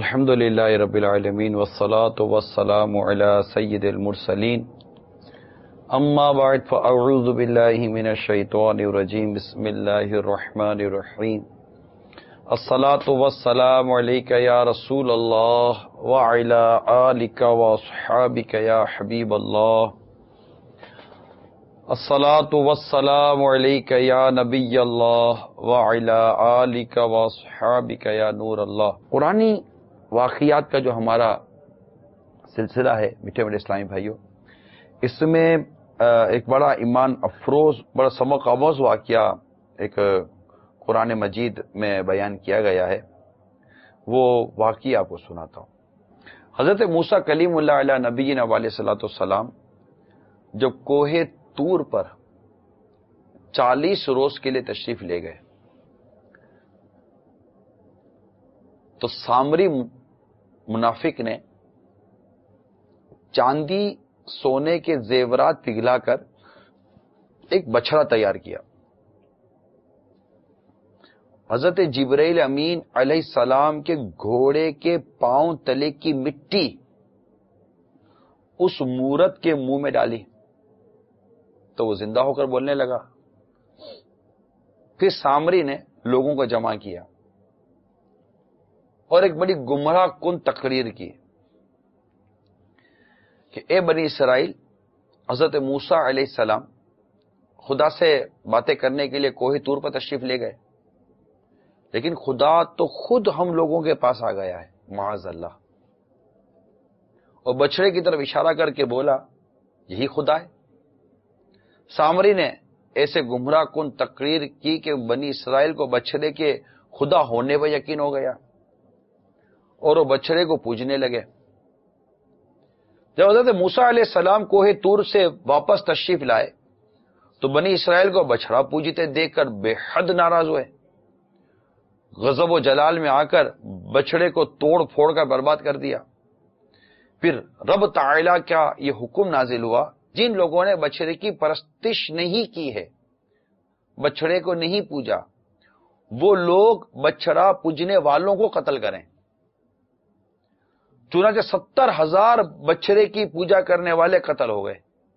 الحمد للہ رب العالمین والصلاة والسلام علی سید المرسلین اما بعد فاعوذ باللہ من الشیطان الرجیم بسم اللہ الرحمن الرحیم الصلاة والسلام علیک یا رسول اللہ وعلی آلک واصحابک یا حبیب اللہ الصلاة والسلام علیک یا نبی اللہ وعلی آلک واصحابک یا نور اللہ۔ قرآنی واقعات کا جو ہمارا سلسلہ ہے میٹھے میٹھے اسلامی بھائیوں، اس میں ایک بڑا ایمان افروز، بڑا سبق آموز واقعہ ایک قرآن مجید میں بیان کیا گیا ہے، وہ واقعہ آپ کو سناتا ہوں۔ حضرت موسیٰ کلیم اللہ علیہ نبینا علیہ الصلوۃ والسلام جب کوہ طور پر 40 روز کے لیے تشریف لے گئے تو سامری منافق نے چاندی سونے کے زیورات پگھلا کر ایک بچڑا تیار کیا۔ حضرت جبرائیل امین علیہ السلام کے گھوڑے کے پاؤں تلے کی مٹی اس مورت کے منہ میں ڈالی تو وہ زندہ ہو کر بولنے لگا۔ پھر سامری نے لوگوں کو جمع کیا اور ایک بڑی گمراہ کن تقریر کی کہ اے بنی اسرائیل، حضرت موسیٰ علیہ السلام خدا سے باتیں کرنے کے لیے کوہ طور پر تشریف لے گئے، لیکن خدا تو خود ہم لوگوں کے پاس آ گیا ہے معاذ اللہ، اور بچڑے کی طرف اشارہ کر کے بولا یہی خدا ہے۔ سامری نے ایسے گمراہ کن تقریر کی کہ بنی اسرائیل کو بچڑے کے خدا ہونے پر یقین ہو گیا اور وہ بچڑے کو پوجنے لگے۔ جب حضرت موسیٰ علیہ السلام کوہ طور سے واپس تشریف لائے تو بنی اسرائیل کو بچڑا پوجتے دیکھ کر بے حد ناراض ہوئے، غضب و جلال میں آ کر بچڑے کو توڑ پھوڑ کر برباد کر دیا۔ پھر رب تعالی کا یہ حکم نازل ہوا، جن لوگوں نے بچڑے کی پرستش نہیں کی ہے، بچڑے کو نہیں پوجا، وہ لوگ بچڑا پوجنے والوں کو قتل کریں۔ چنانچہ 70,000 بچڑے کی پوجا کرنے والے قتل ہو گئے۔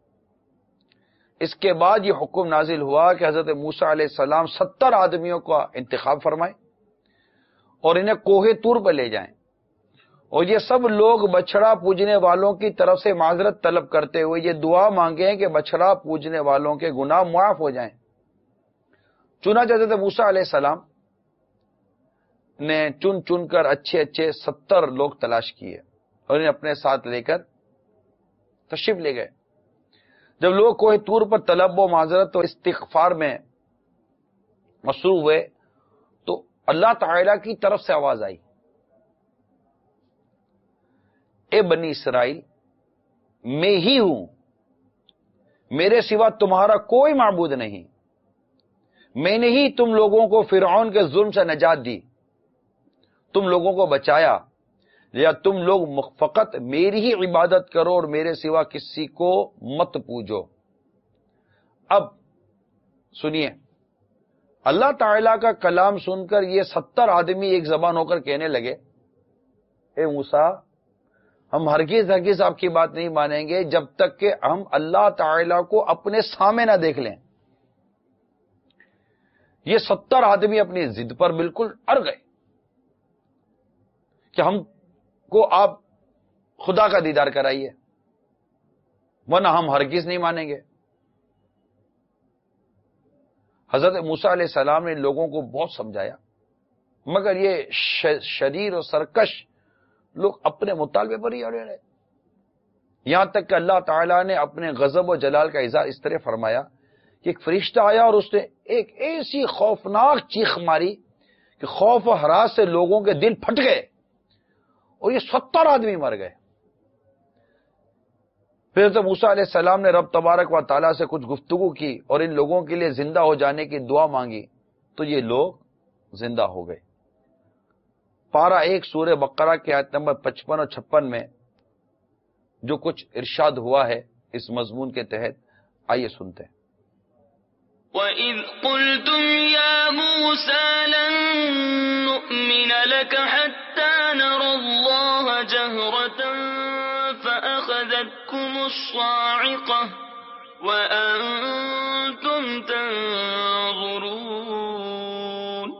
اس کے بعد یہ حکم نازل ہوا کہ حضرت موسیٰ علیہ السلام 70 آدمیوں کا انتخاب فرمائیں اور انہیں کوہ طور پر لے جائیں، اور یہ سب لوگ بچڑا پوجنے والوں کی طرف سے معذرت طلب کرتے ہوئے یہ دعا مانگیں کہ بچڑا پوجنے والوں کے گناہ معاف ہو جائیں۔ چنانچہ حضرت موسیٰ علیہ السلام نے چن چن کر اچھے 70 لوگ تلاش کیے اور انہیں اپنے ساتھ لے کر تشریف لے گئے۔ جب لوگ کوہ طور پر طلب و معذرت اور استغفار میں مصروف ہوئے تو اللہ تعالی کی طرف سے آواز آئی، اے بنی اسرائیل، میں ہی ہوں، میرے سوا تمہارا کوئی معبود نہیں، میں نے ہی تم لوگوں کو فرعون کے ظلم سے نجات دی، تم لوگوں کو بچایا، یا تم لوگ فقط میری ہی عبادت کرو اور میرے سوا کسی کو مت پوجو۔ اب سنیے، اللہ تعالی کا کلام سن کر یہ 70 آدمی ایک زبان ہو کر کہنے لگے، اے موسیٰ، ہم ہرگز آپ کی بات نہیں مانیں گے جب تک کہ ہم اللہ تعالی کو اپنے سامنے نہ دیکھ لیں۔ یہ 70 آدمی اپنی ضد پر بالکل اڑ گئے کہ ہم کو آپ خدا کا دیدار کرائیے، ورنہ ہم ہرگز نہیں مانیں گے۔ حضرت موسیٰ علیہ السلام نے لوگوں کو بہت سمجھایا، مگر یہ شریر اور سرکش لوگ اپنے مطالبے پر ہی اڑے رہے، یہاں تک کہ اللہ تعالیٰ نے اپنے غضب و جلال کا اظہار اس طرح فرمایا کہ ایک فرشتہ آیا اور اس نے ایک ایسی خوفناک چیخ ماری کہ خوف و ہراس سے لوگوں کے دل پھٹ گئے اور یہ 70 آدمی مر گئے۔ پھر تو موسیٰ علیہ السلام نے رب تبارک و تعالیٰ سے کچھ گفتگو کی اور ان لوگوں کے لیے زندہ ہو جانے کی دعا مانگی تو یہ لوگ زندہ ہو گئے۔ پارہ 1 سورہ بقرہ کے آیت نمبر 55 اور 56 میں جو کچھ ارشاد ہوا ہے اس مضمون کے تحت، آئیے سنتے ہیں۔ وَإِذْ قُلْتُمْ يَا مُوسَىٰ لَن نُّؤْمِنَ لَكَ حَتَّىٰ نَرَى اللَّهَ الصاعقة وأنتم تنظرون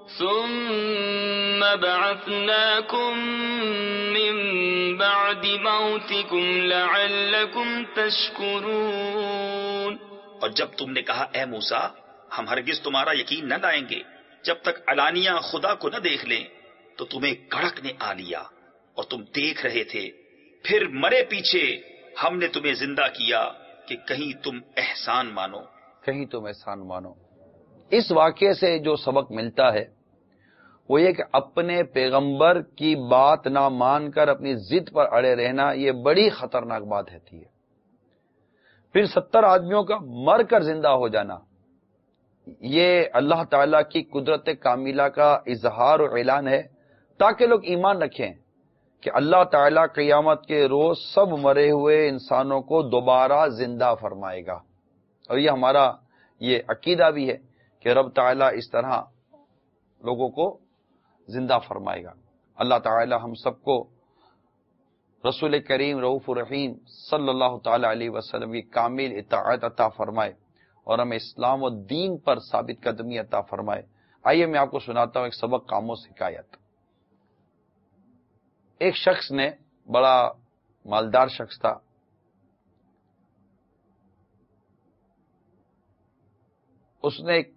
ثم بعثناكم من بعد موتكم لعلكم تشكرون۔ اور جب تم نے کہا اے موسیٰ ہم ہرگز تمہارا یقین نہ لائیں گے جب تک علانیہ خدا کو نہ دیکھ لیں، تو تمہیں کڑک نے آ لیا اور تم دیکھ رہے تھے، پھر مرے پیچھے ہم نے تمہیں زندہ کیا کہ کہیں تم احسان مانو۔ کہیں تم احسان مانو۔ اس واقعے سے جو سبق ملتا ہے وہ یہ کہ اپنے پیغمبر کی بات نہ مان کر اپنی ضد پر اڑے رہنا یہ بڑی خطرناک بات ہوتی ہے۔ پھر 70 آدمیوں کا مر کر زندہ ہو جانا یہ اللہ تعالی کی قدرت کاملہ کا اظہار و اعلان ہے، تاکہ لوگ ایمان رکھیں کہ اللہ تعالیٰ قیامت کے روز سب مرے ہوئے انسانوں کو دوبارہ زندہ فرمائے گا۔ اور یہ ہمارا یہ عقیدہ بھی ہے کہ رب تعالیٰ اس طرح لوگوں کو زندہ فرمائے گا۔ اللہ تعالیٰ ہم سب کو رسول کریم رؤوف الرحیم صلی اللہ تعالی علیہ وسلم کی کامل اطاعت عطا فرمائے اور ہمیں اسلام و دین پر ثابت قدمی عطا فرمائے۔ آئیے میں آپ کو سناتا ہوں ایک سبق آموز حکایت۔ ایک شخص نے، بڑا مالدار شخص تھا، اس نے ایک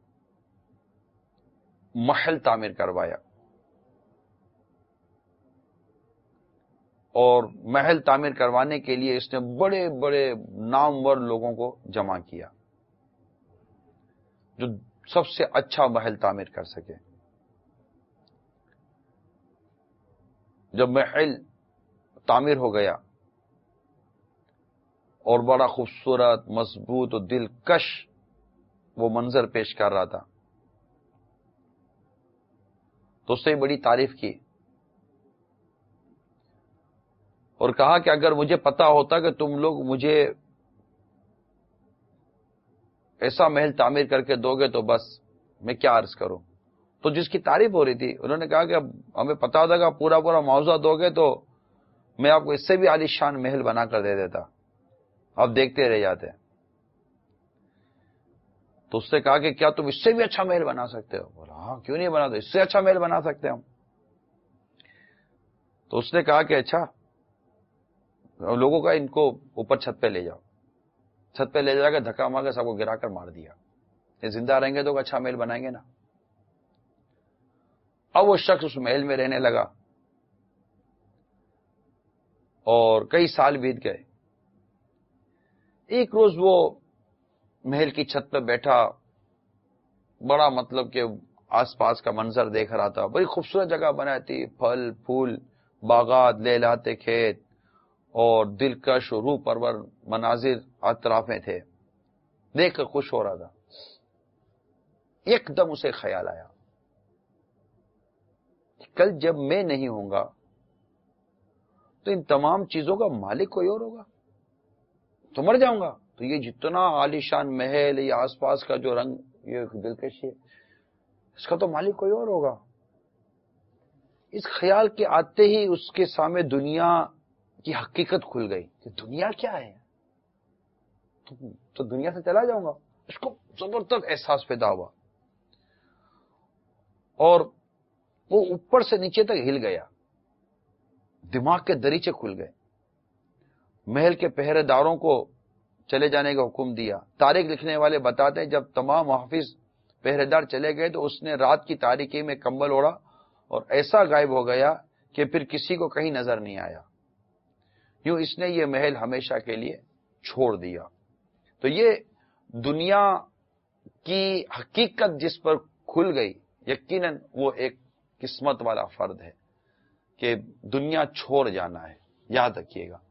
محل تعمیر کروایا اور محل تعمیر کروانے کے لیے اس نے بڑے بڑے نامور لوگوں کو جمع کیا جو سب سے اچھا محل تعمیر کر سکے۔ جب محل تعمیر ہو گیا اور بڑا خوبصورت، مضبوط اور دلکش وہ منظر پیش کر رہا تھا تو اس سے بڑی تعریف کی اور کہا کہ اگر مجھے پتا ہوتا کہ تم لوگ مجھے ایسا محل تعمیر کر کے دو گے تو بس میں کیا عرض کروں۔ تو جس کی تعریف ہو رہی تھی انہوں نے کہا کہ اب ہمیں پتا ہوتا کہ پورا پورا معاوضہ دو گے تو میں آپ کو اس سے بھی عالی شان محل بنا کر دے دیتا، آپ دیکھتے رہ جاتے۔ تو اس نے کہا کہ کیا تم اس سے بھی اچھا محل بنا سکتے ہو؟ بولا ہاں کیوں نہیں بنا دو، اس سے اچھا محل بنا سکتے ہم۔ تو اس نے کہا کہ اچھا لوگوں کا ان کو اوپر چھت پہ لے جاؤ، چھت پہ لے جا کے دھکا مار کے سب کو گرا کر مار دیا، یہ زندہ رہیں گے تو اچھا محل بنائیں گے نا۔ اب وہ شخص اس محل میں رہنے لگا اور کئی سال بیت گئے۔ ایک روز وہ محل کی چھت پہ بیٹھا، بڑا مطلب کہ آس پاس کا منظر دیکھ رہا تھا، بڑی خوبصورت جگہ بنائی تھی، پھل پھول، باغات، لہلاتے کھیت اور دلکش و روح پرور مناظر اطراف میں تھے، دیکھ کر خوش ہو رہا تھا۔ ایک دم اسے خیال آیا کل جب میں نہیں ہوں گا تو ان تمام چیزوں کا مالک کوئی اور ہوگا، تو مر جاؤں گا تو یہ جتنا عالیشان محل، یہ آس پاس کا جو رنگ، یہ دلکشی ہے، اس کا تو مالک کوئی اور ہوگا۔ اس خیال کے آتے ہی اس کے سامنے دنیا کی حقیقت کھل گئی کہ دنیا کیا ہے، تو دنیا سے چلا جاؤں گا۔ اس کو زبردست احساس پیدا ہوا اور وہ اوپر سے نیچے تک ہل گیا، دماغ کے دریچے کھل گئے۔ محل کے پہرے داروں کو چلے جانے کا حکم دیا۔ تاریخ لکھنے والے بتاتے ہیں جب تمام محافظ پہرے دار چلے گئے تو اس نے رات کی تاریکی میں کمبل اوڑھا اور ایسا غائب ہو گیا کہ پھر کسی کو کہیں نظر نہیں آیا۔ یوں اس نے یہ محل ہمیشہ کے لیے چھوڑ دیا۔ تو یہ دنیا کی حقیقت جس پر کھل گئی، یقیناً وہ ایک قسمت والا فرد ہے کہ دنیا چھوڑ جانا ہے۔ یاد رکھیے گا،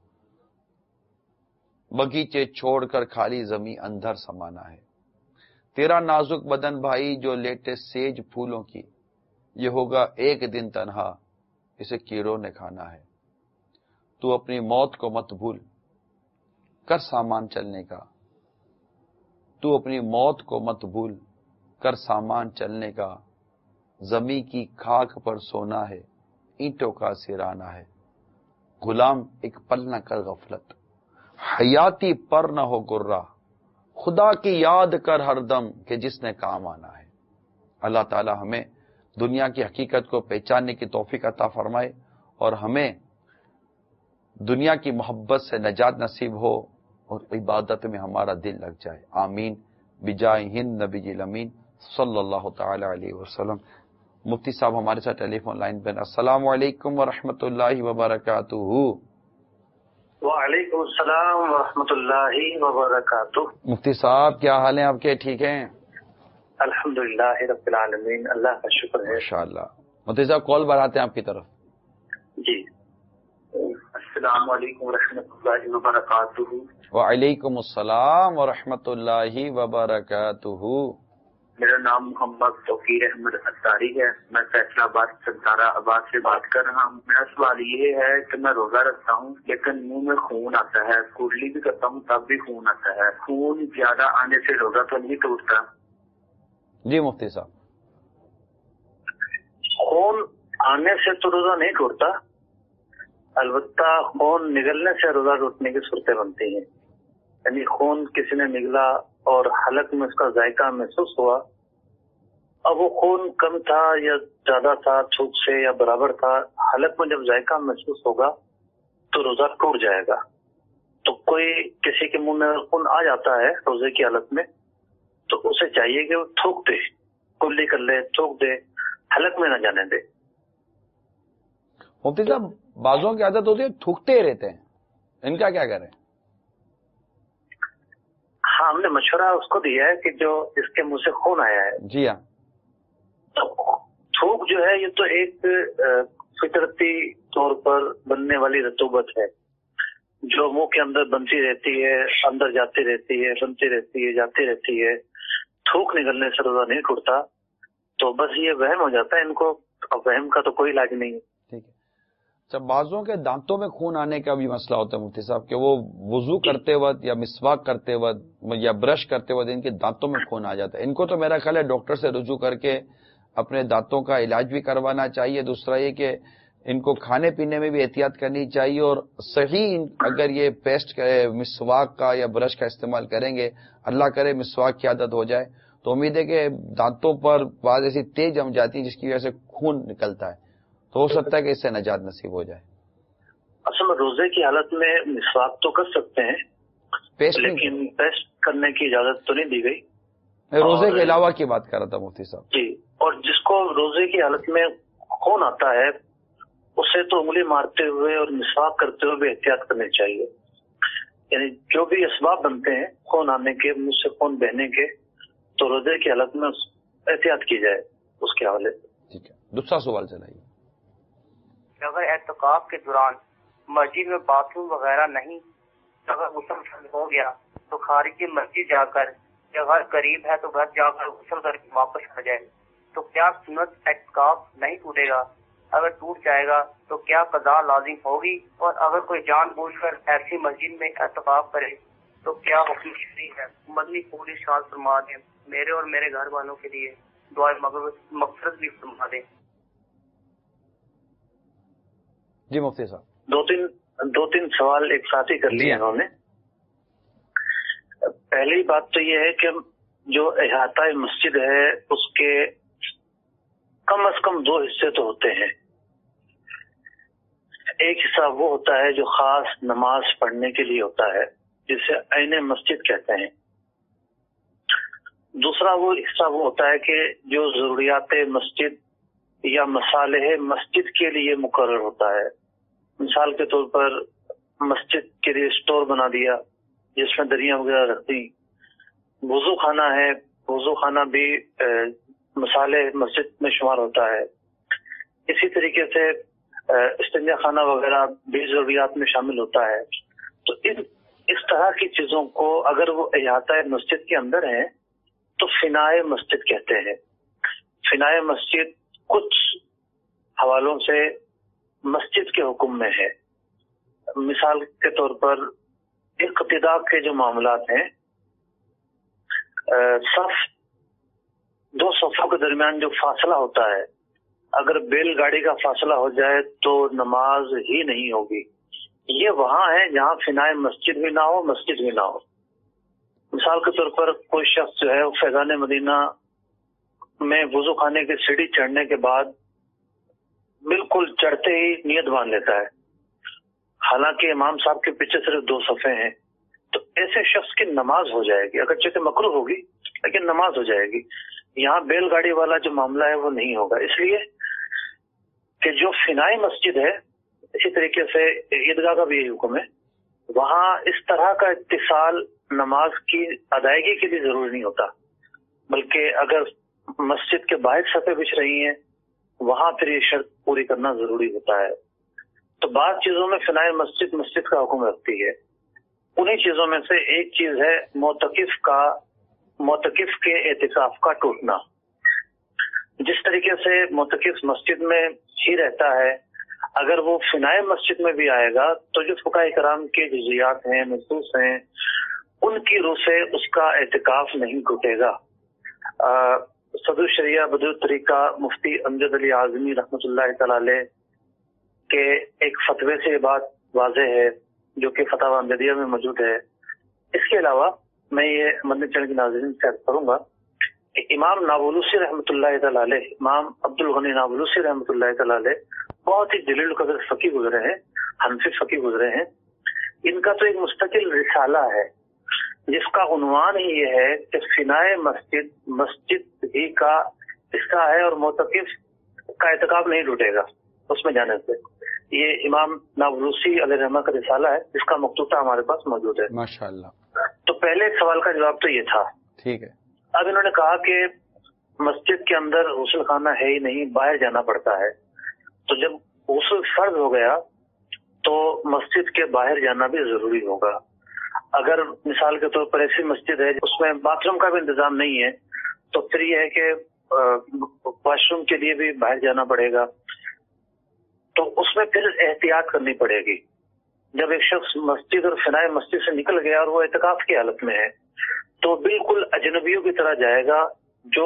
بغیچے چھوڑ کر خالی زمیں اندر سمانا ہے۔ تیرا نازک بدن بھائی جو لیٹے سیج پھولوں کی، یہ ہوگا ایک دن تنہا، اسے کیڑوں نے کھانا ہے۔ تو اپنی موت کو مت بھول کر سامان چلنے کا، تو اپنی موت کو مت بھول کر سامان چلنے کا، زمیں کی خاک پر سونا ہے، اینٹوں کا سرانا ہے۔ غلام ایک پل نہ کر غفلت، حیاتی پر نہ ہو گرا، خدا کی یاد کر ہر دم کہ جس نے کام آنا ہے۔ اللہ تعالی ہمیں دنیا کی حقیقت کو پہچاننے کی توفیق عطا فرمائے اور ہمیں دنیا کی محبت سے نجات نصیب ہو اور عبادت میں ہمارا دل لگ جائے، آمین بجائے ہند نبی الامین صلی اللہ تعالی علیہ وسلم۔ مفتی صاحب ہمارے ساتھ ٹیلی فون لائن پہ۔ السلام علیکم ورحمۃ اللہ وبرکاتہ۔ وعلیکم السلام ورحمۃ اللہ وبرکاتہ۔ مفتی صاحب کیا حال ہیں آپ کے؟ ٹھیک ہیں؟ الحمدللہ رب العالمین، اللہ کا شکر ہے۔ ماشاءاللہ۔ مفتی صاحب کال بڑھاتے ہیں آپ کی طرف۔ جی، السلام علیکم ورحمۃ اللہ وبرکاتہ۔ وعلیکم السلام ورحمۃ اللہ وبرکاتہ۔ میرا نام محمد توقیر احمد اتاری ہے، میں فیصلہ آباد سنتارا آباد سے بات کر رہا ہوں۔ میرا سوال یہ ہے کہ میں روزہ رکھتا ہوں لیکن منہ میں خون آتا ہے، کورلی بھی کرتا ہوں تب بھی خون آتا ہے۔ خون زیادہ آنے سے روزہ تو نہیں ٹوٹتا؟ جی مفتی صاحب، خون آنے سے تو روزہ نہیں ٹوٹتا، البتہ خون نگلنے سے روزہ ٹوٹنے کی صورتیں بنتی ہیں۔ یعنی خون کسی نے نگلا اور حلق میں اس کا ذائقہ محسوس ہوا، اب وہ خون کم تھا یا زیادہ تھا، تھوک سے یا برابر تھا، حلق میں جب ذائقہ محسوس ہوگا تو روزہ ٹوٹ جائے گا۔ تو کوئی کسی کے منہ میں خون آ جاتا ہے روزے کی حالت میں تو اسے چاہیے کہ وہ تھوک دے، کلی کر لے، تھوک دے، حلق میں نہ جانے دے۔ مفتی صاحب بعضوں کی عادت ہوتی ہے تھوکتے رہتے ہیں، ان کا کیا کریں؟ ہاں، ہم نے مشورہ اس کو دیا ہے کہ جو اس کے منہ سے خون آیا ہے، جی ہاں، تو تھوک جو ہے یہ تو ایک فطرتی طور پر بننے والی رطوبت ہے جو منہ کے اندر بنتی رہتی ہے، اندر جاتی رہتی ہے، بنتی رہتی ہے، جاتی رہتی ہے۔ تھوک نکلنے سے روزہ نہیں ٹوٹتا، تو بس یہ وہم ہو جاتا ہے ان کو، اب وہم کا تو کوئی علاج نہیں ہے۔ ٹھیک ہے۔ اچھا، بعضوں کے دانتوں میں خون آنے کا بھی مسئلہ ہوتا ہے مفتی صاحب کہ وہ وضو کرتے وقت یا مسواک کرتے وقت یا برش کرتے وقت ان کے دانتوں میں خون آ جاتا ہے۔ ان کو تو میرا خیال ہے ڈاکٹر سے رجوع کر کے اپنے دانتوں کا علاج بھی کروانا چاہیے۔ دوسرا یہ کہ ان کو کھانے پینے میں بھی احتیاط کرنی چاہیے اور صحیح اگر یہ پیسٹ مسواک کا یا برش کا استعمال کریں گے، اللہ کرے مسواک کی عادت ہو جائے تو امید ہے کہ دانتوں پر بعض ایسی تیز جم جاتی ہے جس کی وجہ سے خون نکلتا ہے، تو ہو سکتا ہے کہ اس سے نجات نصیب ہو جائے۔ اصل میں روزے کی حالت میں مسواک تو کر سکتے ہیں لیکن پیسٹ کرنے کی اجازت تو نہیں دی گئی۔ میں روزے کے علاوہ کی بات کر رہا تھا مفتی صاحب۔ جی، اور جس کو روزے کی حالت میں خون آتا ہے اسے تو انگلی مارتے ہوئے اور مسواک کرتے ہوئے بھی احتیاط کرنی چاہیے۔ یعنی جو بھی اسباب بنتے ہیں خون آنے کے، منہ سے خون بہنے کے، تو روزے کی حالت میں احتیاط کی جائے اس کے حوالے سے۔ ٹھیک ہے، دوسرا سوال چلائیے۔ اگر اعتکاف کے دوران مسجد میں باتھ روم وغیرہ نہیں، اگر غسل ہو گیا تو خارج مسجد جا کر، یا گھر قریب ہے تو گھر جا کر غسل کر کے واپس آ جائے، تو کیا سنت اعتکاف نہیں ٹوٹے گا؟ اگر ٹوٹ جائے گا تو کیا قضا لازم ہوگی؟ اور اگر کوئی جان بوجھ کر ایسی مسجد میں اعتکاف کرے تو کیا حکم شرعی ہے؟ مدنی پوری شاد فرما دیں، میرے اور میرے گھر والوں کے لیے دعائے مغفرت بھی فرما دیں۔ جی مفتی صاحب، دو تین سوال ایک ساتھ ہی کر لیے انہوں نے۔ پہلی بات تو یہ ہے کہ جو احاطہ مسجد ہے اس کے کم از کم دو حصے تو ہوتے ہیں۔ ایک حصہ وہ ہوتا ہے جو خاص نماز پڑھنے کے لیے ہوتا ہے جسے عین مسجد کہتے ہیں۔ دوسرا وہ حصہ وہ ہوتا ہے کہ جو ضروریات مسجد یا مصالح مسجد کے لیے مقرر ہوتا ہے۔ مثال کے طور پر مسجد کے لیے اسٹور بنا دیا جس میں دریاں وغیرہ رکھ دی، وضو خانہ ہے، وضو خانہ بھی مصالح مسجد میں شمار ہوتا ہے۔ اسی طریقے سے استنجا خانہ وغیرہ بھی ضروریات میں شامل ہوتا ہے۔ تو اس طرح کی چیزوں کو اگر وہ احاطہ مسجد کے اندر ہیں تو فنائے مسجد کہتے ہیں۔ فنائے مسجد کچھ حوالوں سے مسجد کے حکم میں ہے۔ مثال کے طور پر اقتداء کے جو معاملات ہیں، دو صفوں کے درمیان جو فاصلہ ہوتا ہے، اگر بیل گاڑی کا فاصلہ ہو جائے تو نماز ہی نہیں ہوگی، یہ وہاں ہے جہاں فنائے مسجد بھی نہ ہو، مسجد بھی نہ ہو۔ مثال کے طور پر کوئی شخص جو ہے وہ فیضان مدینہ میں وضو خانے کی سیڑھی چڑھنے کے بعد بالکل چڑھتے ہی نیت باندھ لیتا ہے، حالانکہ امام صاحب کے پیچھے صرف 2 صفحے ہیں، تو ایسے شخص کی نماز ہو جائے گی، اگرچہ کہ مکروہ ہوگی لیکن نماز ہو جائے گی۔ یہاں بیل گاڑی والا جو معاملہ ہے وہ نہیں ہوگا، اس لیے کہ جو فنائی مسجد ہے، اسی طریقے سے عیدگاہ کا بھی یہی حکم ہے، وہاں اس طرح کا اتصال نماز کی ادائیگی کے لیے ضروری نہیں ہوتا، بلکہ اگر مسجد کے باہر صفحے بچھ رہی ہیں وہاں پھر یہ شرط پوری کرنا ضروری ہوتا ہے۔ تو بعض چیزوں میں فنائے مسجد مسجد کا حکم رکھتی ہے، انہی چیزوں میں سے ایک چیز ہے معتکف کے اعتکاف کا ٹوٹنا۔ جس طریقے سے معتکف مسجد میں ہی رہتا ہے، اگر وہ فنائے مسجد میں بھی آئے گا تو جو فقہاء کرام کے جزیات ہیں، نصوص ہیں، ان کی روح سے اس کا اعتکاف نہیں ٹوٹے گا۔ صدر الشریعہ بدر الطریقہ مفتی امجد علی اعظمی رحمۃ اللہ تعالی علیہ کے ایک فتوے سے یہ بات واضح ہے، جو کہ فتاوی امجدیہ میں موجود ہے۔ اس کے علاوہ میں یہ مدنی چینل کے ناظرین سے عرض کروں گا کہ امام نابلوسی رحمۃ اللہ تعالی علیہ، امام عبد الغنی نابلوسی رحمۃ اللہ تعالی علیہ بہت ہی جلیل قدر فقی گزرے ہیں، حنفی فقی گزرے ہیں۔ ان کا تو ایک مستقل رسالہ ہے جس کا عنوان ہی یہ ہے کہ فنائے مسجد ہی کا حصہ ہے اور معتکف کا اعتکاف نہیں ٹوٹے گا اس میں جانے سے۔ یہ امام نابلوسی علیہ رحمہ کا رسالہ ہے جس کا مقتوطہ ہمارے پاس موجود ہے۔ ماشاءاللہ۔ تو پہلے سوال کا جواب تو یہ تھا۔ ٹھیک ہے۔ اب انہوں نے کہا کہ مسجد کے اندر غسل خانہ ہے ہی نہیں، باہر جانا پڑتا ہے، تو جب غسل فرض ہو گیا تو مسجد کے باہر جانا بھی ضروری ہوگا۔ اگر مثال کے طور پر ایسی مسجد ہے اس میں باتھ روم کا بھی انتظام نہیں ہے تو پھر یہ ہے کہ واش روم کے لیے بھی باہر جانا پڑے گا، تو اس میں پھر احتیاط کرنی پڑے گی۔ جب ایک شخص مسجد اور فنائے مسجد سے نکل گیا اور وہ اعتکاف کی حالت میں ہے تو بالکل اجنبیوں کی طرح جائے گا، جو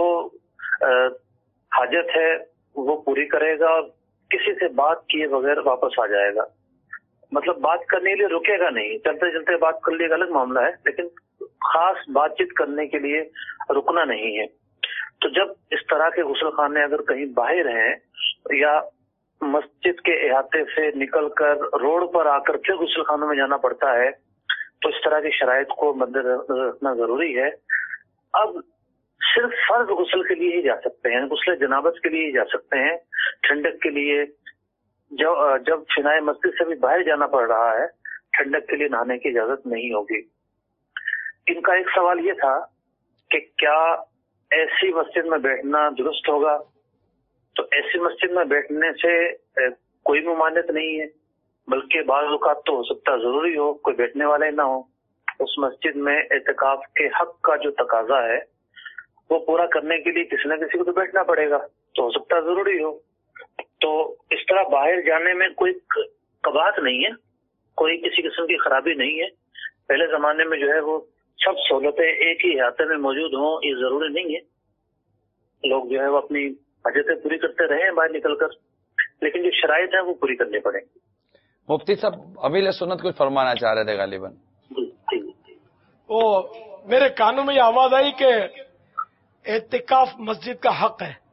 حاجت ہے وہ پوری کرے گا اور کسی سے بات کیے بغیر واپس آ جائے گا۔ مطلب بات کرنے کے لیے رکے گا نہیں، چلتے چلتے بات کر لیے ایک الگ معاملہ ہے، لیکن خاص بات چیت کرنے کے لیے رکنا نہیں ہے۔ تو جب اس طرح کے غسل خانے اگر کہیں باہر ہیں یا مسجد کے احاطے سے نکل کر روڈ پر آ کر پھر غسل خانوں میں جانا پڑتا ہے تو اس طرح کی شرائط کو مد نظر رکھنا ضروری ہے۔ اب صرف فرض غسل کے لیے ہی جا سکتے ہیں، غسل جنابت کے لیے ہی جا سکتے ہیں، ٹھنڈک کے لیے جب فنائے مسجد سے بھی باہر جانا پڑ رہا ہے ٹھنڈک کے لیے نہانے کی اجازت نہیں ہوگی۔ ان کا ایک سوال یہ تھا کہ کیا ایسی مسجد میں بیٹھنا درست ہوگا؟ تو ایسی مسجد میں بیٹھنے سے کوئی ممانعت نہیں ہے، بلکہ بعض اوقات تو ہو سکتا ضروری ہو، کوئی بیٹھنے والا ہی نہ ہو، اس مسجد میں اعتکاف کے حق کا جو تقاضا ہے وہ پورا کرنے کے لیے کسی نہ کسی کو تو بیٹھنا پڑے گا، تو ہو سکتا ضروری ہو۔ تو اس طرح باہر جانے میں کوئی قباحت نہیں ہے، کوئی کسی قسم کی خرابی نہیں ہے۔ پہلے زمانے میں جو ہے وہ سب سہولتیں ایک ہی احاطے میں موجود ہوں یہ ضروری نہیں ہے، لوگ جو ہے وہ اپنی حاجتیں پوری کرتے رہے ہیں باہر نکل کر، لیکن جو شرائط ہیں وہ پوری کرنی پڑیں گی۔ مفتی صاحب امیل سنت کچھ فرمانا چاہ رہے تھے غالباً۔ وہ میرے کانوں میں یہ آواز آئی کہ اعتکاف مسجد کا حق ہے۔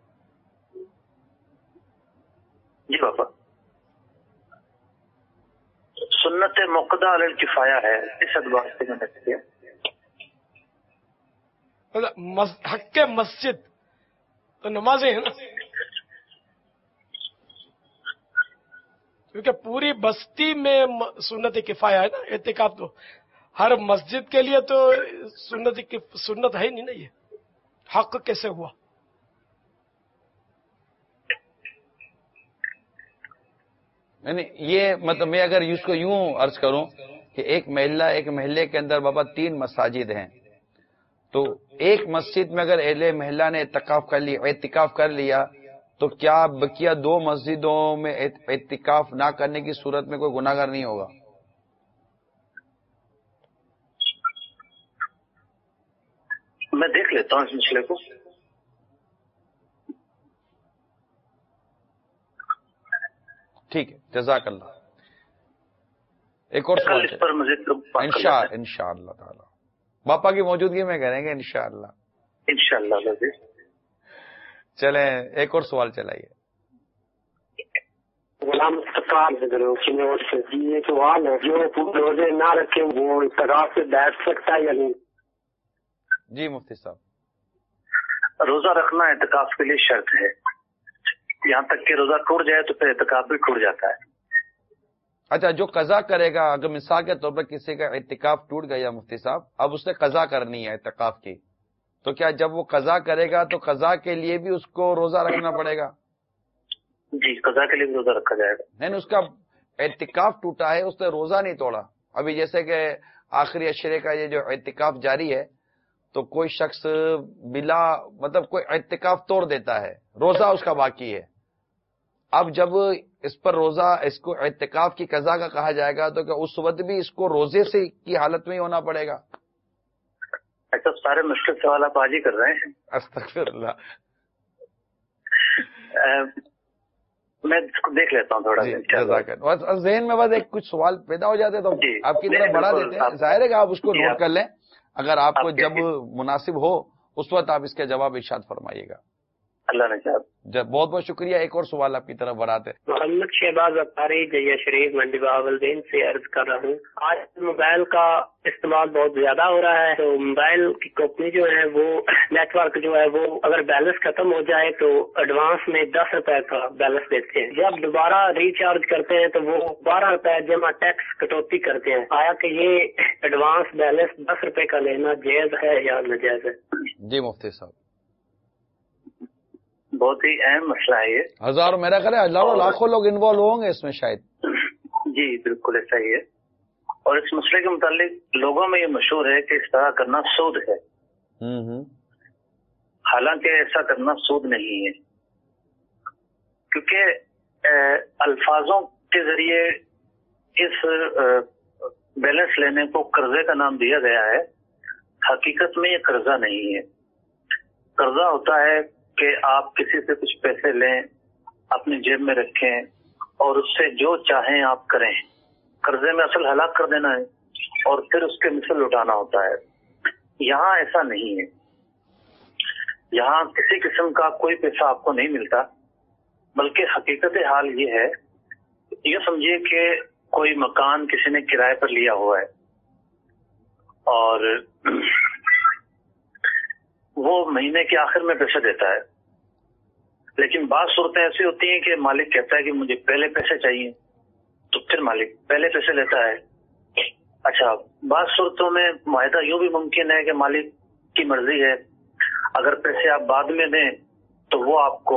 جی بابا، سنت موقدہ علی الکفایہ ہے، اس اعتبار سے میں نے کیا حق مسجد تو نمازیں ہیں نا، کیونکہ پوری بستی میں سنت کفایہ ہے نا، اعتکاف تو ہر مسجد کے لیے تو سنت ہے نہیں نا، یہ حق کیسے ہوا؟ نہیں یہ مطلب میں اگر اس کو یوں عرض کروں کہ ایک محلے کے اندر بابا 3 مساجد ہیں، تو ایک مسجد میں اگر اہل محلہ نے اعتکاف کر لیا تو کیا بقیہ 2 مسجدوں میں اعتکاف نہ کرنے کی صورت میں کوئی گناہگار نہیں ہوگا؟ میں دیکھ لیتا ہوں اس مسئلے کو۔ ٹھیک ہے، جزاک اللہ۔ ایک اور سوال اس پر مزید انشاءاللہ تعالی باپا کی موجودگی میں کریں گے انشاءاللہ. چلیں ایک اور سوال چلائیے. غلام استقام سے یہ سوال ہے جو روزے نہ رکھے وہ اعتکاف سے بیٹھ سکتا ہے یا نہیں؟ جی مفتی صاحب. روزہ رکھنا اعتکاف کے لیے شرط ہے. یہاں تک کہ روزہ ٹوٹ جائے تو پھر اعتکاف بھی ٹوٹ جاتا ہے. اچھا جو قضا کرے گا، اگر مثال کے طور پر کسی کا اعتکاف ٹوٹ گیا مفتی صاحب، اب اس نے قضا کرنی ہے اعتکاف کی، تو کیا جب وہ قضا کرے گا تو قضا کے لیے بھی اس کو روزہ رکھنا پڑے گا؟ جی قضا کے لیے بھی روزہ رکھا جائے گا. نہیں اس کا اعتکاف ٹوٹا ہے، اس نے روزہ نہیں توڑا. ابھی جیسے کہ آخری عشرے کا یہ جو اعتکاف جاری ہے تو کوئی شخص بلا مطلب کوئی اعتکاف توڑ دیتا ہے، روزہ اس کا باقی ہے. اب جب اس پر روزہ اس کو اعتکاف کی قضا کا کہا جائے گا تو کیا اس وقت بھی اس کو روزے سے کی حالت میں ہی ہونا پڑے گا؟ ایسا سارے مشکل سوال آپ آج ہی کر رہے ہیں. استغفر اللہ. میں دیکھ لیتا ہوں تھوڑا ذہن میں بس ایک کچھ سوال پیدا ہو جاتے تو آپ کی طرف بڑھا دیتے ہیں. ظاہر ہے کہ آپ اس کو نوٹ کر لیں، اگر آپ کو جب مناسب ہو اس وقت آپ اس کا جواب ارشاد فرمائیے گا. اللہ نے چاہا. بہت بہت شکریہ. ایک اور سوال آپ کی طرف بڑھاتے. محمد شہباز اختاری جیا شریف منڈی بہاولدین سے عرض کر رہا ہوں. آج موبائل کا استعمال بہت زیادہ ہو رہا ہے، تو موبائل کی کمپنی جو ہے وہ نیٹ ورک جو ہے وہ اگر بیلنس ختم ہو جائے تو ایڈوانس میں 10 روپے کا بیلنس دیتے ہیں. جب دوبارہ ریچارج کرتے ہیں تو وہ 12 روپے جمع ٹیکس کٹوتی کرتے ہیں. آیا کہ یہ ایڈوانس بیلنس 10 روپے کا لینا جائز ہے یا ناجائز ہے؟ جی مفتی صاحب. بہت ہی اہم مسئلہ ہے یہ. ہزاروں میرا خیال ہے ہزاروں لاکھوں لوگ انوالو ہوں گے اس میں شاید. جی بالکل ایسا ہی ہے. اور اس مسئلے کے متعلق لوگوں میں یہ مشہور ہے کہ اس طرح کرنا سود ہے. حالانکہ ایسا کرنا سود نہیں ہے، کیونکہ الفاظوں کے ذریعے اس بیلنس لینے کو قرضے کا نام دیا گیا ہے. حقیقت میں یہ قرضہ نہیں ہے. قرضہ ہوتا ہے کہ آپ کسی سے کچھ پیسے لیں، اپنی جیب میں رکھیں اور اس سے جو چاہیں آپ کریں. قرضے میں اصل ہلاک کر دینا ہے اور پھر اس کے مثل لوٹانا ہوتا ہے. یہاں ایسا نہیں ہے. یہاں کسی قسم کا کوئی پیسہ آپ کو نہیں ملتا، بلکہ حقیقت حال یہ ہے، یہ سمجھیے کہ کوئی مکان کسی نے کرائے پر لیا ہوا ہے اور وہ مہینے کے آخر میں پیسے دیتا ہے. لیکن بعض صورتیں ایسی ہوتی ہیں کہ مالک کہتا ہے کہ مجھے پہلے پیسے چاہیے، تو پھر مالک پہلے پیسے لیتا ہے. اچھا بعض صورتوں میں معاہدہ یوں بھی ممکن ہے کہ مالک کی مرضی ہے، اگر پیسے آپ بعد میں دیں تو وہ آپ کو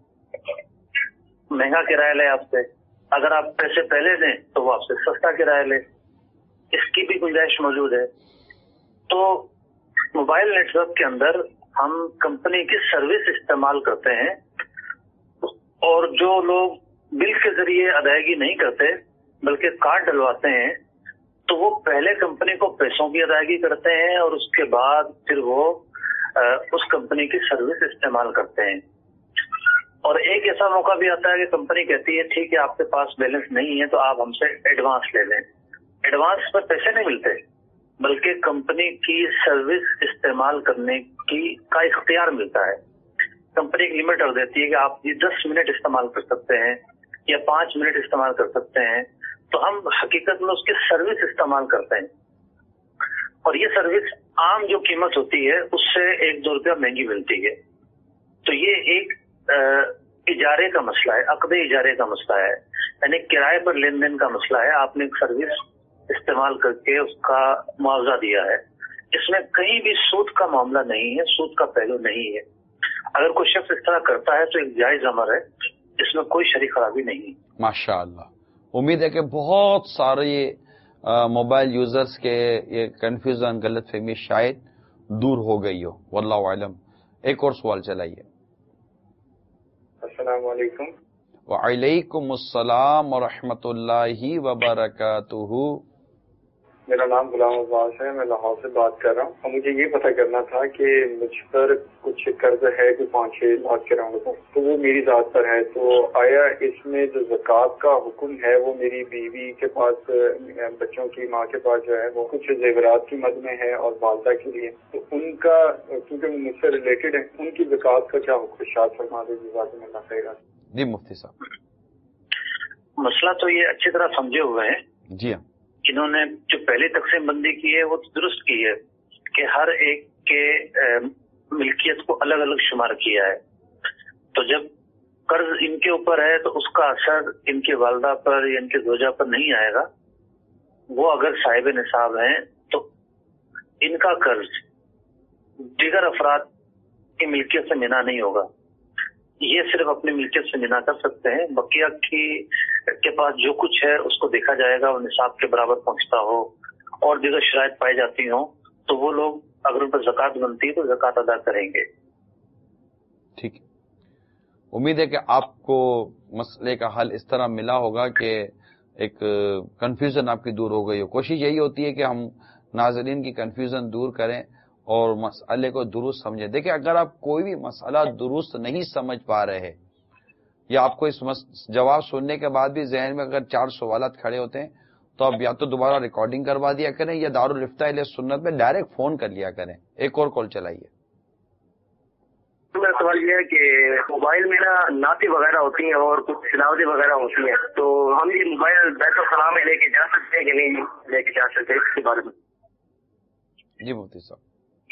مہنگا کرایہ لے آپ سے، اگر آپ پیسے پہلے دیں تو وہ آپ سے سستا کرایہ لے. اس کی بھی گنجائش موجود ہے. تو موبائل نیٹ ورک کے اندر ہم کمپنی کی سروس استعمال کرتے ہیں، اور جو لوگ بل کے ذریعے ادائیگی نہیں کرتے بلکہ کارڈ ڈلواتے ہیں تو وہ پہلے کمپنی کو پیسوں کی ادائیگی کرتے ہیں اور اس کے بعد پھر وہ اس کمپنی کی سروس استعمال کرتے ہیں. اور ایک ایسا موقع بھی آتا ہے کہ کمپنی کہتی ہے ٹھیک ہے آپ کے پاس بیلنس نہیں ہے تو آپ ہم سے ایڈوانس لے لیں. ایڈوانس پر پیسے نہیں ملتے بلکہ کمپنی کی سروس استعمال کرنے کا اختیار ملتا ہے. کمپنی ایک لمٹ رکھ دیتی ہے کہ آپ یہ 10 منٹ استعمال کر سکتے ہیں یا 5 منٹ استعمال کر سکتے ہیں، تو ہم حقیقت میں اس کی سروس استعمال کرتے ہیں. اور یہ سروس عام جو قیمت ہوتی ہے اس سے 1-2 روپیہ مہنگی ملتی ہے. تو یہ ایک اجارے کا مسئلہ ہے، عقد اجارے کا مسئلہ ہے، یعنی کرائے پر لین دین کا مسئلہ ہے. آپ نے ایک سروس استعمال کر کے اس کا معاوضہ دیا ہے. اس میں کہیں بھی سود کا معاملہ نہیں ہے، سود کا پہلو نہیں ہے. اگر کوئی شخص اس طرح کرتا ہے تو ایک جائز امر ہے، اس میں کوئی شرعی خرابی نہیں. ماشاءاللہ. امید ہے کہ بہت سارے موبائل یوزرز کے یہ کنفیوژن غلط فہمی شاید دور ہو گئی ہو، واللہ اعلم. ایک اور سوال چلائیے. السلام علیکم. وعلیکم السلام ورحمۃ اللہ وبرکاتہ. میرا نام غلام عباس ہے، میں لاہور سے بات کر رہا ہوں، اور مجھے یہ پتہ کرنا تھا کہ مجھ پر کچھ قرض ہے کہ 5-6 لاکھ کے راؤنڈ پر، تو وہ میری ذات پر ہے، تو آیا اس میں جو زکوٰۃ کا حکم ہے وہ میری بیوی کے پاس، بچوں کی ماں کے پاس جو ہے وہ کچھ زیورات کی مد میں ہے اور والدہ کے لیے، تو ان کا کیونکہ مجھ سے ریلیٹڈ ہے، ان کی زکوٰۃ کا کیا حکم ارشاد فرما دیں جزاک اللہ خیر۔ جی مفتی صاحب، مسئلہ تو یہ اچھی طرح سمجھے ہوئے ہیں جی ہاں، انہوں نے جو پہلی تقسیم بندی کی ہے وہ درست کی ہے کہ ہر ایک کے ملکیت کو الگ الگ شمار کیا ہے، تو جب قرض ان کے اوپر ہے تو اس کا اثر ان کی والدہ پر یا ان کے زوجہ پر نہیں آئے گا، وہ اگر صاحب نصاب ہیں تو ان کا قرض دیگر افراد کی ملکیت سے منا نہیں ہوگا، یہ صرف اپنی ملکیت سے منا کر سکتے ہیں، بقیہ کے پاس جو کچھ ہے اس کو دیکھا جائے گا، وہ نصاب کے برابر پہنچتا ہو اور دیگر شرائط پائی جاتی ہوں تو وہ لوگ اگر ان پر زکوٰۃ بنتی ہے تو زکوٰۃ ادا کریں گے۔ ٹھیک ہے، امید ہے کہ آپ کو مسئلے کا حل اس طرح ملا ہوگا کہ ایک کنفیوژن آپ کی دور ہو گئی ہو۔ کوشش یہی ہوتی ہے کہ ہم ناظرین کی کنفیوژن دور کریں اور مسئلے کو درست سمجھیں۔ دیکھیں، اگر آپ کوئی بھی مسئلہ درست نہیں سمجھ پا رہے یا آپ کو اس جواب سننے کے بعد بھی ذہن میں اگر 4 سوالات کھڑے ہوتے ہیں تو آپ یا تو دوبارہ ریکارڈنگ کروا دیا کریں یا دارالفتہ اہل سنت میں ڈائریکٹ فون کر لیا کریں۔ ایک اور کال چلائیے۔ میرا سوال یہ ہے کہ موبائل میرا نعتیں وغیرہ ہوتی ہیں اور کچھ تلاوتیں وغیرہ ہوتی ہیں، تو ہم یہ موبائل بیت الخلاء میں لے کے جا سکتے ہیں کہ نہیں لے کے جا سکتے، اس کے بارے میں؟ جی مفتی صاحب،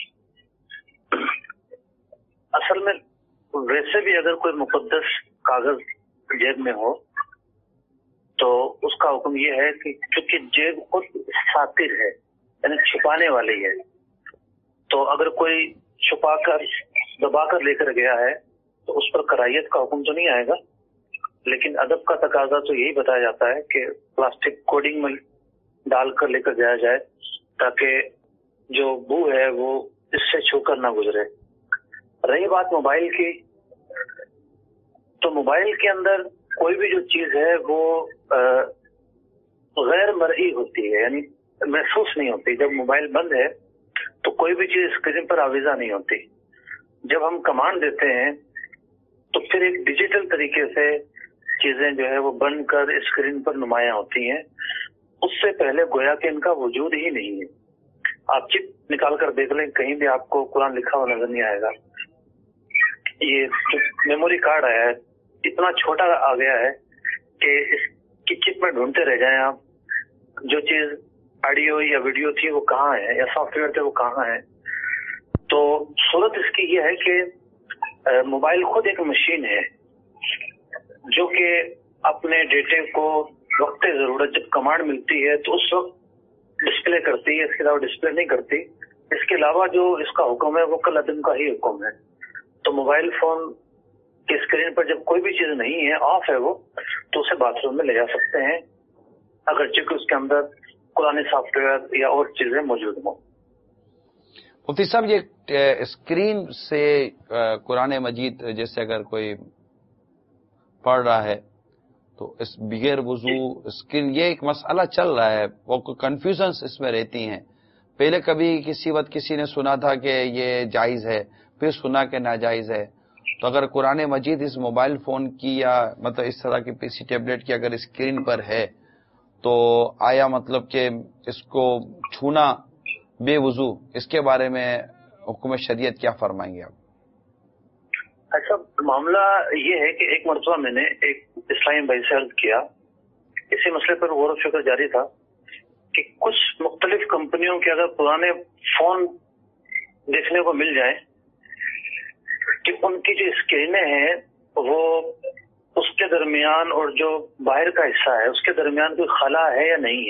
اصل میں ویسے بھی اگر کوئی مقدس کاغذ جیب میں ہو تو اس کا حکم یہ ہے کہ چونکہ جیب خود ساتر ہے یعنی چھپانے والی ہے، تو اگر کوئی چھپا کر دبا کر لے کر گیا ہے تو اس پر کرائیت کا حکم تو نہیں آئے گا، لیکن ادب کا تقاضا تو یہی بتایا جاتا ہے کہ پلاسٹک کوڈنگ میں ڈال کر لے کر جایا جائے تاکہ جو بو ہے وہ اس سے چھو کر نہ گزرے۔ رہی بات موبائل کی، تو موبائل کے اندر کوئی بھی جو چیز ہے وہ غیر مرئی ہوتی ہے، یعنی محسوس نہیں ہوتی۔ جب موبائل بند ہے تو کوئی بھی چیز اسکرین پر آویزہ نہیں ہوتی۔ جب ہم کمانڈ دیتے ہیں تو پھر ایک ڈیجیٹل طریقے سے چیزیں جو ہے وہ بن کر اسکرین پر نمایاں ہوتی ہیں، اس سے پہلے گویا کہ ان کا وجود ہی نہیں ہے۔ آپ چپ نکال کر دیکھ لیں، کہیں بھی آپ کو قرآن لکھا ہوا نظر نہیں آئے گا۔ یہ جو میموری کارڈ آیا ہے اتنا چھوٹا آ گیا ہے کہ اس کی چپ میں ڈھونڈتے رہ جائیں آپ، جو چیز آڈیو یا ویڈیو تھی وہ کہاں ہے یا سافٹ ویئر تھے وہ کہاں ہے۔ تو صورت اس کی یہ ہے کہ موبائل خود ایک مشین ہے جو کہ اپنے ڈیٹے کو وقت ضرورت جب کمانڈ ملتی ہے تو اس وقت ڈسپلے کرتی ہے، اس کے علاوہ ڈسپلے نہیں کرتی۔ اس کے علاوہ جو اس کا حکم ہے وہ کل عدم کا ہی حکم ہے۔ تو موبائل فون کی اسکرین پر جب کوئی بھی چیز نہیں ہے، آف ہے وہ، تو اسے باتھ روم میں لے جا سکتے ہیں اگرچہ کہ اس کے اندر قرآن سافٹ ویئر یا اور چیزیں موجود ہوں۔ مفتی صاحب، یہ اسکرین سے قرآن مجید جیسے اگر کوئی پڑھ رہا ہے تو اس بغیر وضو اسکرین، یہ ایک مسئلہ چل رہا ہے، وہ کنفیوژنس اس میں رہتی ہیں۔ پہلے کبھی کسی وقت کسی نے سنا تھا کہ یہ جائز ہے، پھر سنا کہ ناجائز ہے۔ تو اگر قرآن مجید اس موبائل فون کی یا مطلب اس طرح کی پی سی ٹیبلٹ کی اگر اسکرین پر ہے تو آیا مطلب کہ اس کو چھونا بے وضو، اس کے بارے میں حکم شریعت کیا فرمائیں گے آپ؟ اچھا، معاملہ یہ ہے کہ ایک مرتبہ میں نے ایک اسلامی بھائی سے عرض کیا، اسی مسئلے پر غور و فکر جاری تھا کہ کچھ مختلف کمپنیوں کے اگر پرانے فون دیکھنے کو مل جائیں کہ ان کی جو اسکرینیں ہیں وہ اس کے درمیان اور جو باہر کا حصہ ہے اس کے درمیان کوئی خلا ہے یا نہیں ہے۔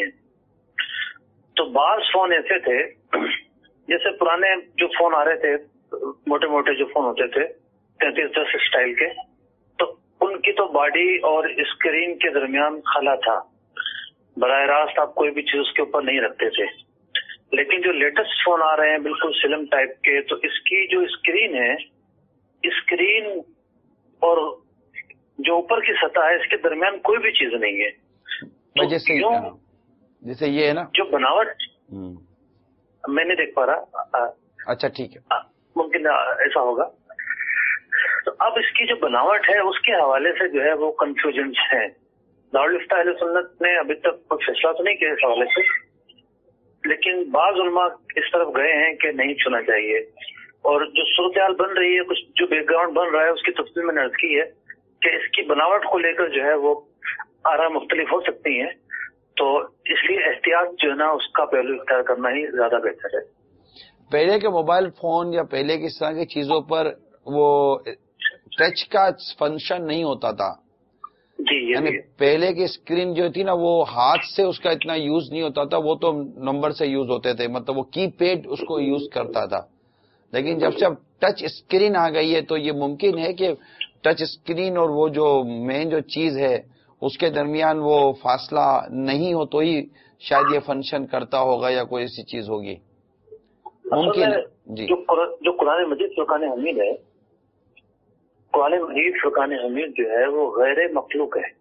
تو بعض فون ایسے تھے جیسے پرانے جو فون آ رہے تھے، موٹے موٹے جو فون ہوتے تھے 3310 اسٹائل کے، تو ان کی تو باڈی اور اسکرین کے درمیان خلا تھا، براہ راست آپ کوئی بھی چیز اس کے اوپر نہیں رکھتے تھے۔ لیکن جو لیٹسٹ فون آ رہے ہیں بالکل سلم ٹائپ کے، تو اس کی جو اسکرین ہے، اسکرین اور جو اوپر کی سطح ہے اس کے درمیان کوئی بھی چیز نہیں ہے۔ جیسے یہ ہے نا، جو بناوٹ मैं नहीं देख पा रहा। अच्छा ठीक है, मुमकिन ऐसा होगा। तो अब इसकी जो बनावट है उसके हवाले से जो है वो कंफ्यूजन है। दारुल इफ्ता अहले सुन्नत ने अभी तक कोई फैसला तो नहीं किया इस हवाले से, लेकिन बाज उलमा इस तरफ गए हैं कि नहीं छूना चाहिए। और जो सूरत बन रही है, कुछ जो बैकग्राउंड बन रहा है, उसकी तफसील मैंने अर्ज की है कि इसकी बनावट को लेकर जो है वो आरा मुख्तलिफ हो सकती हैं, तो इसलिए एहतियात जो है ना उसका पहलू इख्तियार करना ही ज्यादा बेहतर है। पहले के मोबाइल फोन या पहले की इस तरह की चीजों पर वो टच का फंक्शन नहीं होता था जी, यानी पहले की स्क्रीन जो थी ना वो हाथ से उसका इतना यूज नहीं होता था, वो तो नंबर से यूज होते थे, मतलब वो कीपैड उसको यूज करता था। लेकिन जब से अब टच स्क्रीन आ गई है तो ये मुमकिन है कि टच स्क्रीन और वो जो मेन जो चीज है उसके दरमियान वो फासला नहीं हो तो ही शायद ये फंक्शन करता होगा या कोई ऐसी चीज होगी, मुमकिन जी। जो कुरान मजीद फुरकान हमीद है, कुरान मजीद फुरकान हमीद जो है वो गैर मखलूक है,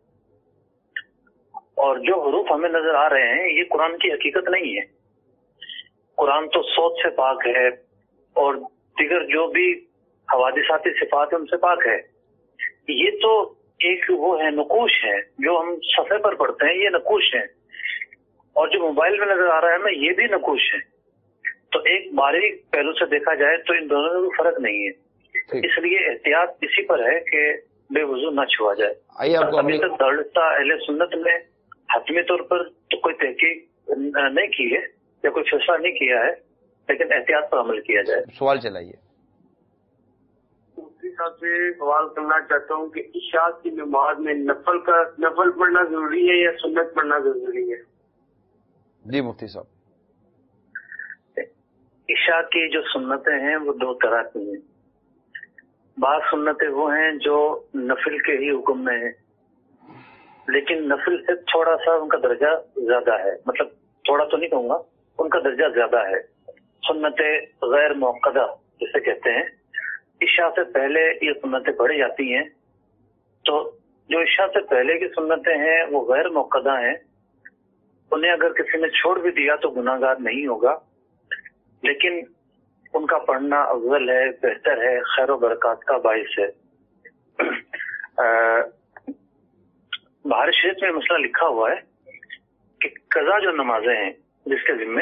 और जो हरूफ हमें नजर आ रहे हैं ये कुरान की हकीकत नहीं है। कुरान तो सोच से पाक है और दिगर जो भी हवादिसाती सिफात है उनसे पाक है। ये तो एक वो है नकूश है जो हम सफ़े पर पढ़ते हैं, ये नकूश है, और जो मोबाइल में नजर आ रहा है ना ये भी नकूश है। तो एक बारीक पहलू से देखा जाए तो इन दोनों में कोई फर्क नहीं है, इसलिए एहतियात इसी पर है कि बेवजू न छुआ जाए। अभी तक दारुल इफ्ता अहले सुन्नत ने हतमी तौर पर तो कोई तहकीक नहीं की है या कोई फैसला नहीं किया है, लेकिन एहतियात पर अमल किया जाए। सवाल चलाइए। मुफ्ती साहब से सवाल करना चाहता हूँ कि इशा की नमाज में नफल पढ़ना जरूरी है या सुन्नत पढ़ना जरूरी है? जी मुफ्ती साहब, इशा की जो सुन्नतें हैं वो दो तरह की हैं। बाद सुन्नतें वो हैं जो नफिल के ही हुक्म में है, लेकिन नफिल से थोड़ा सा उनका दर्जा ज्यादा है, मतलब थोड़ा तो नहीं कहूंगा, उनका दर्जा ज्यादा है। सुन्नतें गैर मुअक्कदा जिसे कहते हैं, इशा से पहले ये सुन्नतें पढ़ी जाती हैं। तो जो इशा से पहले की सुन्नतें हैं वो गैर मुअक्कदा हैं, उन्हें अगर किसी ने छोड़ भी दिया तो गुनाहगार नहीं होगा, लेकिन उनका पढ़ना अफजल है, बेहतर है, खैर व बरकत का बाइस है। बाहर शरीफ में मसला लिखा हुआ है कि कज़ा जो नमाजें हैं जिसके जिम्मे,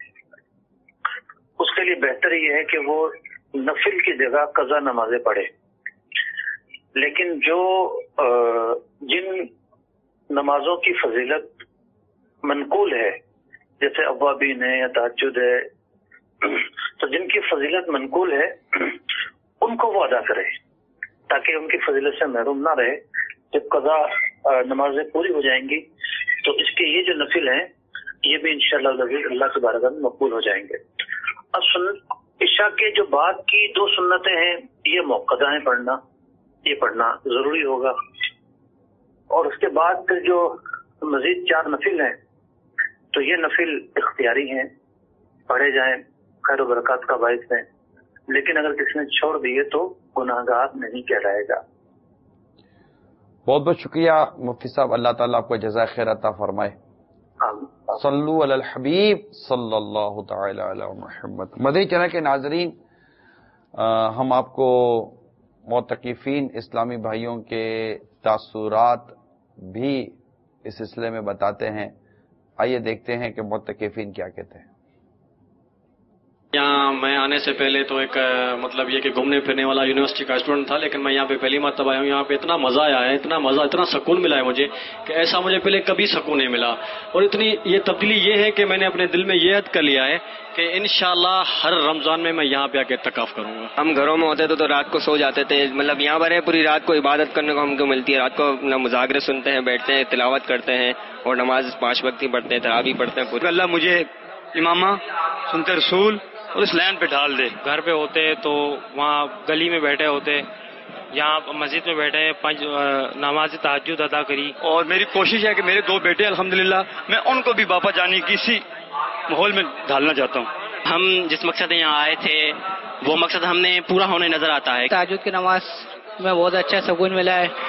उसके लिए बेहतर ये है कि वो नफिल की जगह कज़ा नमाजें पढ़े। लेकिन जो जिन नमाजों की फजीलत मनकूल है, जैसे अव्वाबीन है या तहज्जुद है, तो जिनकी फजीलत मनकूल है उनको वो अदा करे ताकि उनकी फजीलत से महरूम ना रहे। जब कज़ा नमाजें पूरी हो जाएंगी तो इसके ये जो नफिल हैं ये भी इंशाअल्लाह अल्लाह की बारगाह में मकबूल हो जाएंगे। अब इशा के जो बाद की दो सुन्नतें हैं ये मुअक्कदा हैं, ये पढ़ना जरूरी होगा, और उसके बाद फिर जो मजीद 4 नफिल हैं तो ये नफिल इख्तियारी हैं, पढ़े जाएं, खैर व बरकत का बाइस है। लेकिन अगर किसी ने छोड़ दिए तो गुनाहगार नहीं कहलाएगा। बहुत बहुत शुक्रिया मुफ्ती साहब, अल्लाह ताला आपको जज़ा खैर अता फरमाए। सल्लु अलल हबीब सल्लल्लाहु तआला अला मुहम्मद। मदनी चैनल के नाजरीन, हम आपको मोतकीफीन इस्लामी भाइयों के तासुरात भी इस सिलसिले में बताते हैं। आइए देखते हैं कि मोतकीफीन क्या कहते हैं। यहाँ मैं आने से पहले तो एक मतलब ये कि घूमने फिरने वाला यूनिवर्सिटी का स्टूडेंट था, लेकिन मैं यहाँ पे पहली मरतबा आया हूँ। यहाँ पे इतना मजा आया है, इतना मजा, इतना सुकून मिला है मुझे कि ऐसा मुझे पहले कभी सुकून नहीं मिला। और इतनी ये तब्दीली ये है कि मैंने अपने दिल में ये हद कर लिया है कि इंशाल्लाह हर रमजान में मैं यहाँ पे आके इत्तिकाफ करूंगा। हम घरों में होते तो रात को सो जाते थे, मतलब यहाँ पर है पूरी रात को इबादत करने को हमको मिलती है। रात को अपना मुजाकरे सुनते हैं, बैठते हैं, तिलावत करते हैं और नमाज 5 वक्त ही पढ़ते हैं, तरावी पढ़ते हैं पूरी। अल्लाह मुझे इमामा सुनते रसूल और इस लैंड पे ढाल दे। घर पे होते तो वहाँ गली में बैठे होते, यहाँ मस्जिद में बैठे हैं, 5 नमाज तहज्जुद अदा करी। और मेरी कोशिश है कि मेरे 2 बेटे अल्हम्दुलिल्लाह, मैं उनको भी बापा जाने की इसी माहौल में ढालना चाहता हूँ। हम जिस मकसद से यहाँ आए थे वो मकसद हमने पूरा होने नजर आता है। तहज्जुद की नमाज में बहुत अच्छा सुकून मिला है,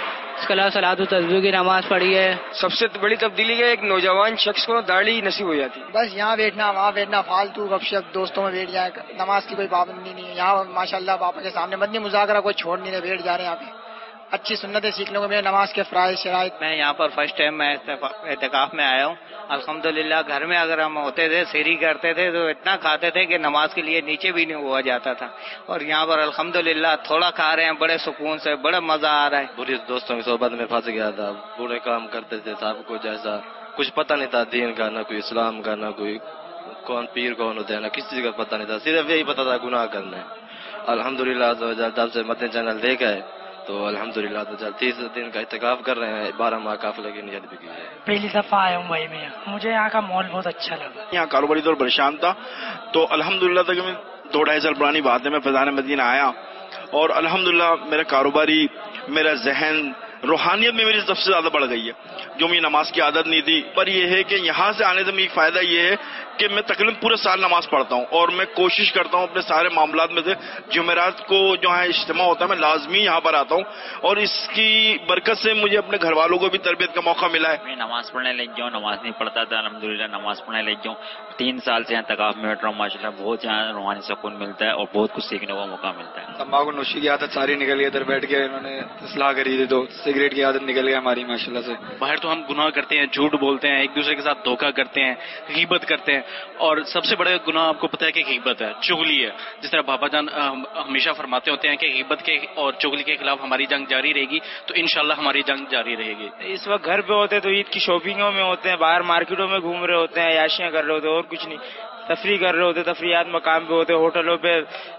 صلاۃ و تسبیح کی نماز پڑھی ہے. سب سے بڑی تبدیلی ہے ایک نوجوان شخص کو داڑھی نصیب ہو جاتی ہے. بس یہاں بیٹھنا وہاں بیٹھنا فالتو گپ شپ دوستوں میں بیٹھ جائے, نماز کی کوئی پابندی نہیں ہے. یہاں ماشاءاللہ پاپا کے سامنے مدنی مذاکرہ کوئی چھوڑ نہیں رہے, بیٹھ جا رہے ہیں. یہاں پہ اچھی سنتیں سیکھنے کو میرے نماز کے فرائض شرائط. میں یہاں پر فرسٹ ٹائم میں اعتکاف میں آیا ہوں. الحمدللہ گھر میں اگر ہم ہوتے تھے سحری کرتے تھے تو اتنا کھاتے تھے کہ نماز کے لیے نیچے بھی نہیں ہوا جاتا تھا, اور یہاں پر الحمدللہ تھوڑا کھا رہے ہیں بڑے سکون سے, بڑا مزہ آ رہا ہے. بری دوستوں کی صحبت میں پھنس گیا تھا, برے کام کرتے تھے صاحب کو, جیسا کچھ پتہ نہیں تھا دین کا, نہ کوئی اسلام کا, نہ کوئی کون پیر کون ہوتا ہے, نہ کسی چیز کا پتہ نہیں تھا, صرف یہی پتہ تھا گناہ کرنا ہے. الحمدللہ جب سے مدنی چینل دیکھا ہے تو الحمدللہ تو 30 دن کا اعتکاف کر رہے ہیں, 12 ماہ قافلے کی نیت بھی کی ہے. پہلی دفعہ آیا ہوں بھائی میں, مجھے یہاں کا ماحول بہت اچھا لگا. یہاں کاروباری طور پر پریشان تھا تو الحمدللہ تقریباً 2-2.5 سال پرانی بات ہے, میں فیضان مدینہ آیا اور الحمدللہ میرا کاروباری, میرا ذہن, روحانیت میں میری سب سے زیادہ بڑھ گئی ہے. جو مجھے نماز کی عادت نہیں تھی, پر یہ ہے کہ یہاں سے آنے سے مجھے ایک فائدہ یہ ہے کہ میں تقریباً پورے سال نماز پڑھتا ہوں, اور میں کوشش کرتا ہوں اپنے سارے معاملات میں سے جمعرات کو جو ہے اجتماع ہوتا ہے میں لازمی یہاں پر آتا ہوں, اور اس کی برکت سے مجھے اپنے گھر والوں کو بھی تربیت کا موقع ملا ہے. میں نماز پڑھنے لگ گیا ہوں, نماز نہیں پڑھتا تھا, الحمدللہ نماز پڑھنے لگ گیا ہوں. 3 سال سے اعتکاف میں بیٹھ رہا ہوں, ماشاءاللہ بہت یہاں روحانی سکون ملتا ہے اور بہت کچھ سیکھنے کا موقع ملتا ہے. تمباکو نوشی کی عادت ساری نکل گئی, ادھر بیٹھ کے انہوں نے اصلاح کری تھی تو سگریٹ کی عادت نکل گئی ہماری ماشاءاللہ سے. باہر تو ہم گناہ کرتے ہیں, جھوٹ بولتے ہیں, ایک دوسرے کے ساتھ دھوکہ کرتے ہیں, غیبت کرتے ہیں, اور سب سے بڑے گناہ آپ کو پتہ ہے کہ غیبت ہے, چغلی ہے. جس طرح بابا جان ہمیشہ فرماتے ہوتے ہیں کہ غیبت کے اور چغلی کے خلاف ہماری جنگ جاری رہے گی, تو انشاءاللہ ہماری جنگ جاری رہے گی. اس وقت گھر پہ ہوتے تو عید کی شاپنگوں میں ہوتے ہیں, باہر مارکیٹوں میں گھوم رہے ہوتے ہیں, عیاشیاں کر رہے ہوتے ہیں, اور کچھ نہیں, تفریح کر رہے ہوتے, تفریحات مقام پہ ہوتے, ہوٹلوں پہ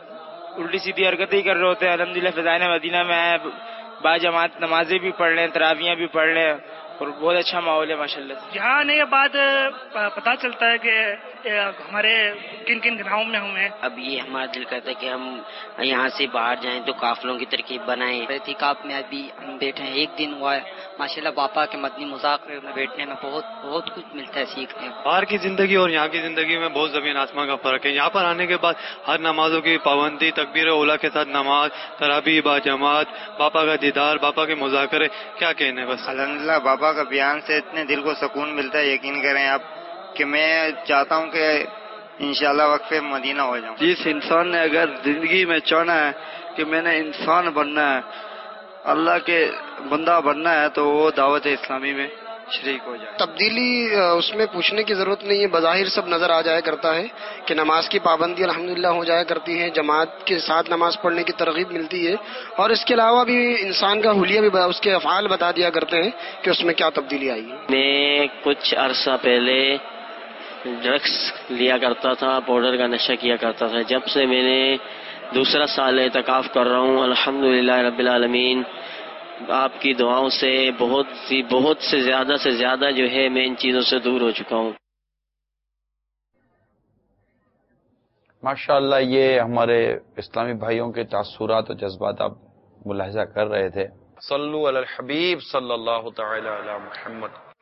الٹی سیدھی حرکتیں ہی کر رہے ہوتے ہیں. الحمدللہ فضائل مدینہ میں آئے, با جماعت نمازیں بھی پڑھ لیں, تراویحیں بھی پڑھ لیں, اور بہت اچھا ماحول ہے ماشاءاللہ. یہاں آنے کے بعد پتا چلتا ہے کہ ہمارے کن کن گناہوں میں ہم ہیں. اب یہ ہمارا دل کرتا ہے کہ ہم یہاں سے باہر جائیں تو قافلوں کی ترکیب بنائیں. اعتکاف میں ابھی ہم بیٹھے ہیں, 1 دن ہوا ہے ماشاءاللہ. پاپا کے مدنی مذاکرے میں بیٹھنے میں بہت کچھ ملتا ہے سیکھنے کو. باہر کی زندگی اور یہاں کی زندگی میں بہت زمین آسمان کا فرق ہے. یہاں پر آنے کے بعد ہر نمازوں کی پابندی, تکبیر اولا کے ساتھ نماز, تراویح با جماعت, پاپا کا دیدار, پاپا کے مذاکرے, کیا کہنے. بس الحمدللہ پاپا کا بیان سے اتنے دل کو سکون ملتا ہے, یقین کریں آپ کہ میں چاہتا ہوں کہ انشاءاللہ وقفے مدینہ ہو جاؤں. جس انسان نے اگر زندگی میں چاہنا ہے کہ میں نے انسان بننا ہے, اللہ کے بندہ بننا ہے, تو وہ دعوت اسلامی میں شریک ہو جائے. تبدیلی اس میں پوچھنے کی ضرورت نہیں ہے, بظاہر سب نظر آ جایا کرتا ہے کہ نماز کی پابندی الحمدللہ ہو جایا کرتی ہے, جماعت کے ساتھ نماز پڑھنے کی ترغیب ملتی ہے, اور اس کے علاوہ بھی انسان کا حلیہ بھی اس کے افعال بتا دیا کرتے ہیں کہ اس میں کیا تبدیلی آئی ہے. میں کچھ عرصہ پہلے ڈرگس لیا کرتا تھا, پاؤڈر کا نشہ کیا کرتا تھا. جب سے میں نے 2 سال اعتکاف کر رہا ہوں, الحمدللہ رب العالمین, آپ کی دعاؤں سے بہت سے زیادہ جو ہے میں ان چیزوں سے دور ہو چکا ہوں. ماشاءاللہ یہ ہمارے اسلامی بھائیوں کے تاثرات اور جذبات آپ ملاحظہ کر رہے تھے. صلو علی الحبیب صلی اللہ تعالی علی محمد.